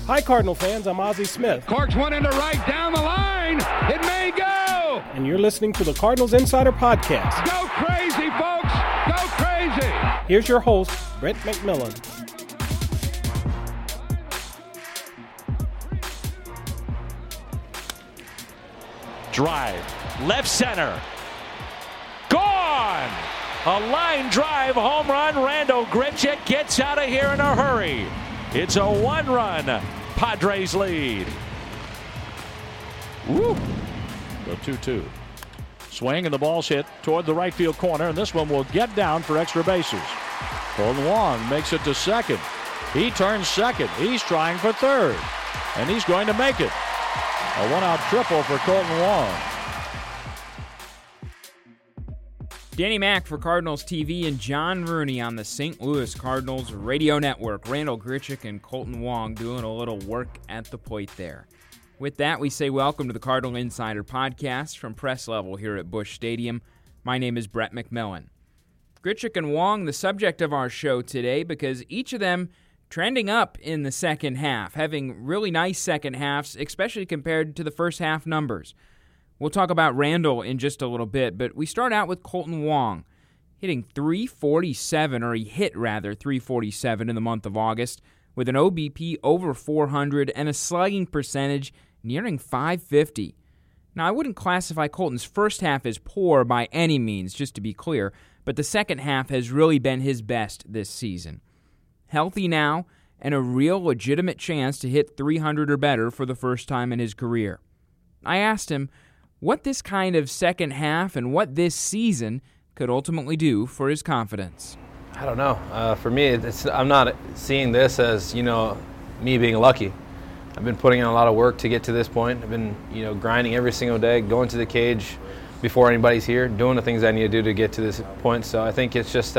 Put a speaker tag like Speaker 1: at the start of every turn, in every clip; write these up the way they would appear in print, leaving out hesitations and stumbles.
Speaker 1: Hi, Cardinal fans. I'm Ozzie Smith.
Speaker 2: Corks one into right, down the line. It may go.
Speaker 1: And you're listening to the Cardinals Insider Podcast.
Speaker 2: Go crazy, folks. Go crazy.
Speaker 1: Here's your host, Brett McMillan.
Speaker 3: Drive, left center, gone! A line drive home run. Randal Grichuk gets out of here in a hurry. It's a one-run Padres lead. Woo! The 2-2. Swing and the ball's hit toward the right field corner, and this one will get down for extra bases. Kolten Wong makes it to second. He turns second. He's trying for third, and he's going to make it. A one-out triple for Kolten Wong.
Speaker 4: Danny Mack for Cardinals TV and John Rooney on the St. Louis Cardinals radio network. Randal Grichuk and Kolten Wong doing a little work at the plate there. With that, we say welcome to the Cardinal Insider Podcast from Press Level here at Busch Stadium. My name is Brett McMillan. Grichuk and Wong, the subject of our show today, because each of them trending up in the second half, having really nice second halves, especially compared to the first half numbers. We'll talk about Randal in just a little bit, but we start out with Kolten Wong, hitting .347, or he hit rather .347 in the month of August, with an OBP over 400 and a slugging percentage nearing .550. Now, I wouldn't classify Kolten's first half as poor by any means, just to be clear, but the second half has really been his best this season. Healthy now, and a real legitimate chance to hit 300 or better for the first time in his career. I asked him what this kind of second half and what this season could ultimately do for his confidence.
Speaker 5: I don't know. For me, I'm not seeing this as, me being lucky. I've been putting in a lot of work to get to this point. I've been, grinding every single day, going to the cage before anybody's here, doing the things I need to do to get to this point. So I think it's just,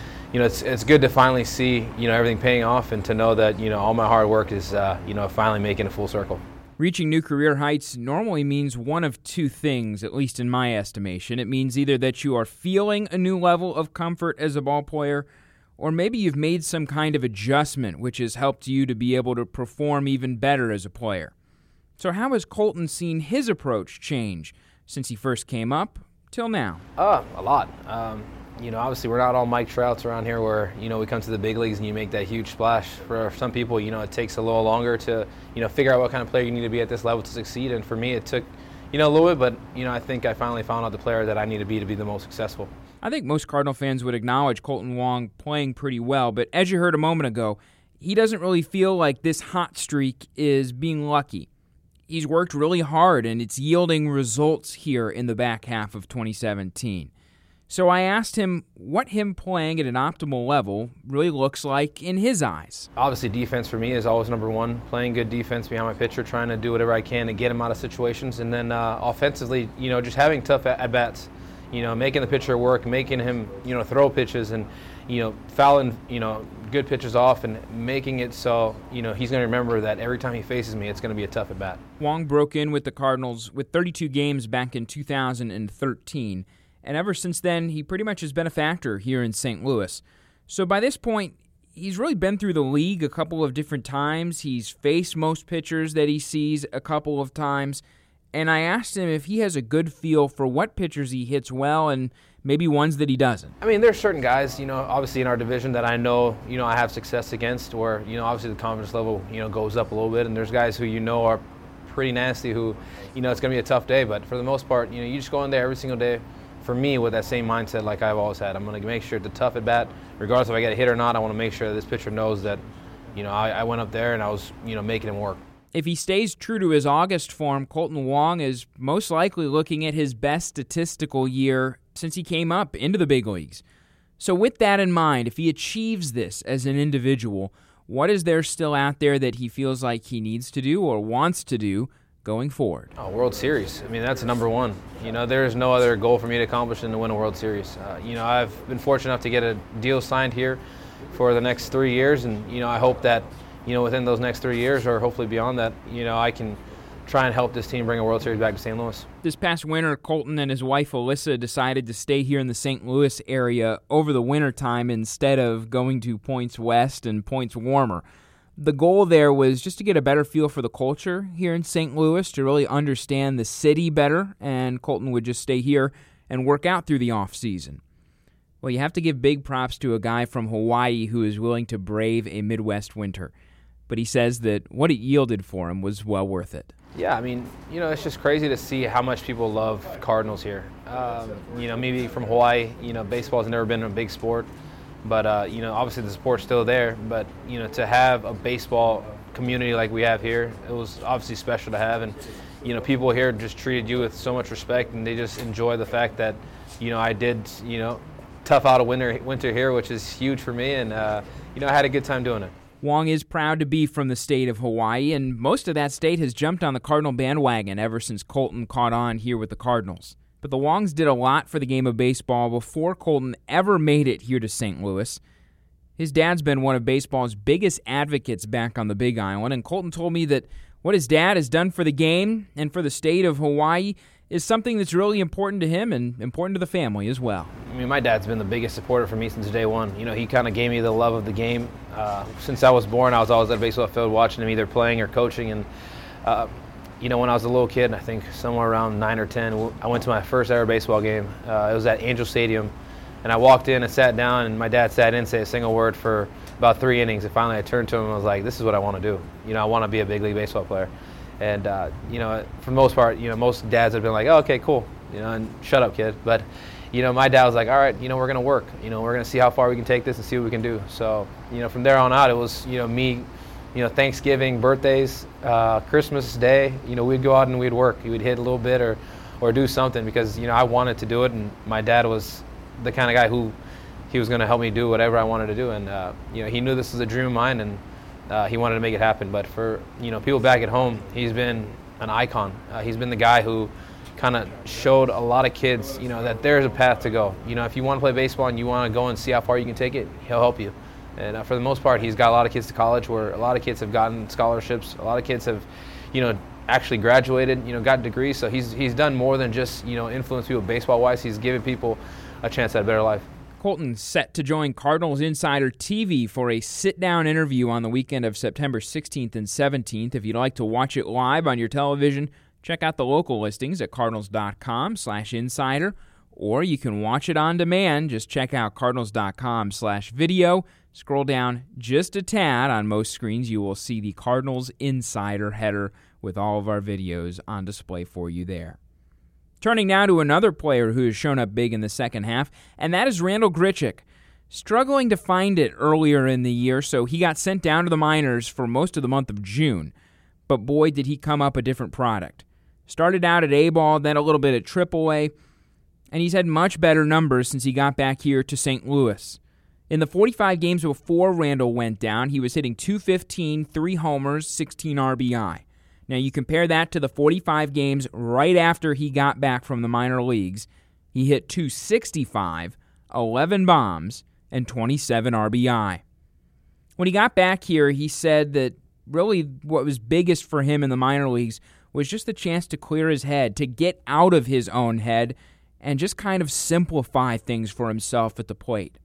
Speaker 5: it's good to finally see, everything paying off and to know that, all my hard work is, finally making a full circle.
Speaker 4: Reaching new career heights normally means one of two things, at least in my estimation. It means either that you are feeling a new level of comfort as a ball player, or maybe you've made some kind of adjustment which has helped you to be able to perform even better as a player. So how has Kolten seen his approach change since he first came up till now?
Speaker 5: A lot. Obviously we're not all Mike Trouts around here where, we come to the big leagues and you make that huge splash. For some people, it takes a little longer to, figure out what kind of player you need to be at this level to succeed. And for me, it took, a little bit, but, I think I finally found out the player that I need to be the most successful.
Speaker 4: I think most Cardinal fans would acknowledge Kolten Wong playing pretty well, but as you heard a moment ago, he doesn't really feel like this hot streak is being lucky. He's worked really hard, and it's yielding results here in the back half of 2017. So I asked him what him playing at an optimal level really looks like in his eyes.
Speaker 5: Obviously, defense for me is always number one. Playing good defense behind my pitcher, trying to do whatever I can to get him out of situations. And then offensively, just having tough at-bats, making the pitcher work, making him, throw pitches and, fouling, good pitches off and making it so, he's going to remember that every time he faces me, it's going to be a tough at-bat.
Speaker 4: Wong broke in with the Cardinals with 32 games back in 2013. And ever since then, he pretty much has been a factor here in St. Louis. So by this point, he's really been through the league a couple of different times. He's faced most pitchers that he sees a couple of times. And I asked him if he has a good feel for what pitchers he hits well and maybe ones that he doesn't.
Speaker 5: I mean, there's certain guys, obviously in our division that I know, I have success against where, obviously the confidence level, goes up a little bit. And there's guys who are pretty nasty who, it's going to be a tough day. But for the most part, you just go in there every single day. For me, with that same mindset like I've always had, I'm going to make sure it's a tough at-bat. Regardless if I get a hit or not, I want to make sure that this pitcher knows that, I went up there and I was, making him work.
Speaker 4: If he stays true to his August form, Kolten Wong is most likely looking at his best statistical year since he came up into the big leagues. So with that in mind, if he achieves this as an individual, what is there still out there that he feels like he needs to do or wants to do going forward?
Speaker 5: World Series. I mean, that's number one. There is no other goal for me to accomplish than to win a World Series. I've been fortunate enough to get a deal signed here for the next 3 years, and, I hope that, within those next 3 years or hopefully beyond that, I can try and help this team bring a World Series back to St. Louis.
Speaker 4: This past winter, Kolten and his wife Alyssa decided to stay here in the St. Louis area over the wintertime instead of going to points west and points warmer. The goal there was just to get a better feel for the culture here in St. Louis, to really understand the city better, and Colton would just stay here and work out through the off-season. Well, you have to give big props to a guy from Hawaii who is willing to brave a Midwest winter. But he says that what it yielded for him was well worth it.
Speaker 5: Yeah, I mean, it's just crazy to see how much people love Cardinals here. Me being from Hawaii, baseball has never been a big sport. But, obviously the support's still there. But, to have a baseball community like we have here, it was obviously special to have. And, people here just treated you with so much respect, and they just enjoy the fact that, I did, tough out a winter here, which is huge for me. And, I had a good time doing it.
Speaker 4: Wong is proud to be from the state of Hawaii, and most of that state has jumped on the Cardinal bandwagon ever since Colton caught on here with the Cardinals. But the Wongs did a lot for the game of baseball before Colton ever made it here to St. Louis. His dad's been one of baseball's biggest advocates back on the Big Island, and Colton told me that what his dad has done for the game and for the state of Hawaii is something that's really important to him and important to the family as well.
Speaker 5: I mean, my dad's been the biggest supporter for me since day one. He kind of gave me the love of the game. Since I was born, I was always at a baseball field watching him either playing or coaching. And, when I was a little kid, I think somewhere around 9 or 10, I went to my first ever baseball game. It was at Angel Stadium. And I walked in and sat down, and my dad sat in and said a single word for about 3 innings. And finally I turned to him and I was like, this is what I want to do. I want to be a big league baseball player. And, for the most part, most dads have been like, oh, okay, cool, and shut up, kid. But, my dad was like, all right, we're going to work. We're going to see how far we can take this and see what we can do. So, from there on out, it was, me, Thanksgiving, birthdays, Christmas Day, we'd go out and we'd work. We'd hit a little bit or do something because, I wanted to do it. And my dad was the kind of guy who he was going to help me do whatever I wanted to do. And, he knew this was a dream of mine, and he wanted to make it happen. But for, people back at home, he's been an icon. He's been the guy who kind of showed a lot of kids, that there's a path to go. If you want to play baseball and you want to go and see how far you can take it, he'll help you. And for the most part, he's got a lot of kids to college where a lot of kids have gotten scholarships. A lot of kids have, actually graduated, got degrees. So he's done more than just, influence people baseball-wise. He's given people a chance at a better life.
Speaker 4: Colton set to join Cardinals Insider TV for a sit-down interview on the weekend of September 16th and 17th. If you'd like to watch it live on your television, check out the local listings at cardinals.com/insider, or you can watch it on demand. Just check out cardinals.com/video. Scroll down just a tad. On most screens, you will see the Cardinals Insider header with all of our videos on display for you there. Turning now to another player who has shown up big in the second half, and that is Randal Grichuk. Struggling to find it earlier in the year, so he got sent down to the minors for most of the month of June. But boy, did he come up a different product. Started out at A-ball, then a little bit at AAA, and he's had much better numbers since he got back here to St. Louis. In the 45 games before Randal went down, he was hitting .215, 3 homers, 16 RBI. Now, you compare that to the 45 games right after he got back from the minor leagues. He hit .265, 11 bombs, and 27 RBI. When he got back here, he said that really what was biggest for him in the minor leagues was just the chance to clear his head, to get out of his own head, and just kind of simplify things for himself at the plate.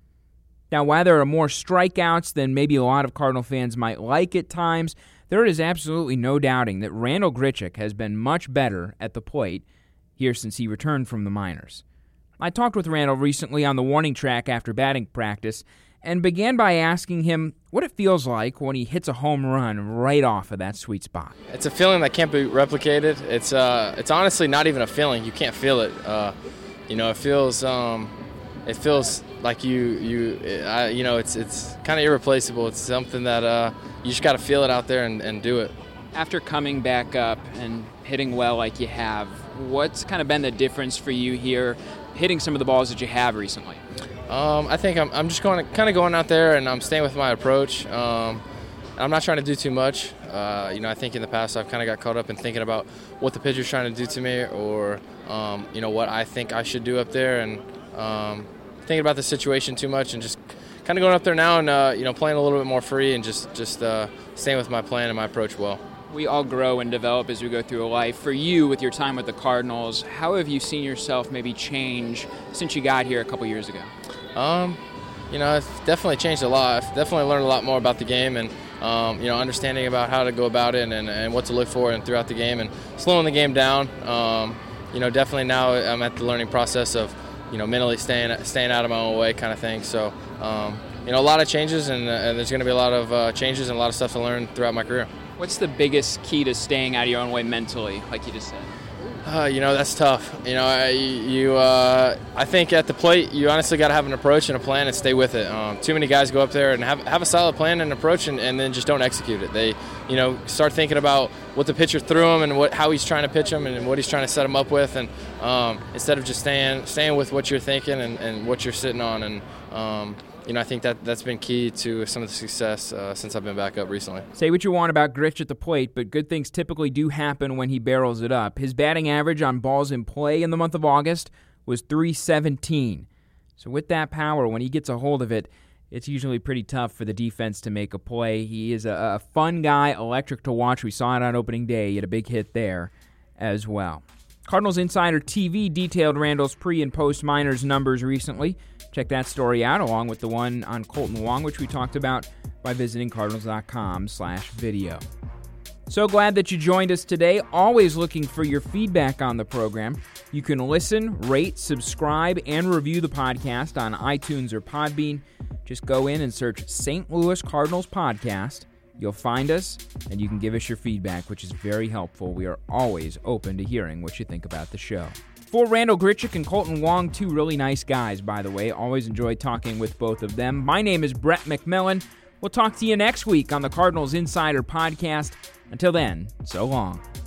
Speaker 4: Now, while there are more strikeouts than maybe a lot of Cardinal fans might like at times, there is absolutely no doubting that Randal Grichuk has been much better at the plate here since he returned from the minors. I talked with Randal recently on the warning track after batting practice and began by asking him what it feels like when he hits a home run right off of that sweet spot.
Speaker 6: It's a feeling that can't be replicated. It's honestly not even a feeling. You can't feel it. It feels like it's kind of irreplaceable. It's something that you just got to feel it out there and do it.
Speaker 4: After coming back up and hitting well like you have, what's kind of been the difference for you here hitting some of the balls that you have recently?
Speaker 6: I think I'm just going out there and I'm staying with my approach. I'm not trying to do too much. I think in the past I've kind of got caught up in thinking about what the pitcher's trying to do to me or, what I think I should do up there and thinking about the situation too much and just kind of going up there now and, playing a little bit more free and just staying with my plan and my approach well.
Speaker 4: We all grow and develop as we go through life. For you, with your time with the Cardinals, how have you seen yourself maybe change since you got here a couple years ago?
Speaker 6: I've definitely changed a lot. I've definitely learned a lot more about the game and understanding about how to go about it and what to look for and throughout the game and slowing the game down. Definitely now I'm at the learning process of, mentally staying out of my own way kind of thing. So, a lot of changes and there's going to be a lot of changes and a lot of stuff to learn throughout my career.
Speaker 7: What's the biggest key to staying out of your own way mentally, like you just said?
Speaker 6: That's tough. I think at the plate, you honestly got to have an approach and a plan and stay with it. Too many guys go up there and have a solid plan and approach and then just don't execute it. They, start thinking about what the pitcher threw him and how he's trying to pitch him and what he's trying to set him up with, and instead of just staying with what you're thinking and what you're sitting on. And I think that's been key to some of the success since I've been back up recently.
Speaker 4: Say what you want about Grich at the plate, but good things typically do happen when he barrels it up. His batting average on balls in play in the month of August was .317. So with that power, when he gets a hold of it, it's usually pretty tough for the defense to make a play. He is a fun guy, electric to watch. We saw it on opening day. He had a big hit there as well. Cardinals Insider TV detailed Randall's pre- and post-minors numbers recently. Check that story out, along with the one on Kolten Wong, which we talked about, by visiting Cardinals.com/video. So glad that you joined us today. Always looking for your feedback on the program. You can listen, rate, subscribe, and review the podcast on iTunes or Podbean. Just go in and search St. Louis Cardinals Podcast. You'll find us, and you can give us your feedback, which is very helpful. We are always open to hearing what you think about the show. For Randall Grichuk and Kolten Wong, two really nice guys, by the way. Always enjoy talking with both of them. My name is Brett McMillan. We'll talk to you next week on the Cardinals Insider Podcast. Until then, so long.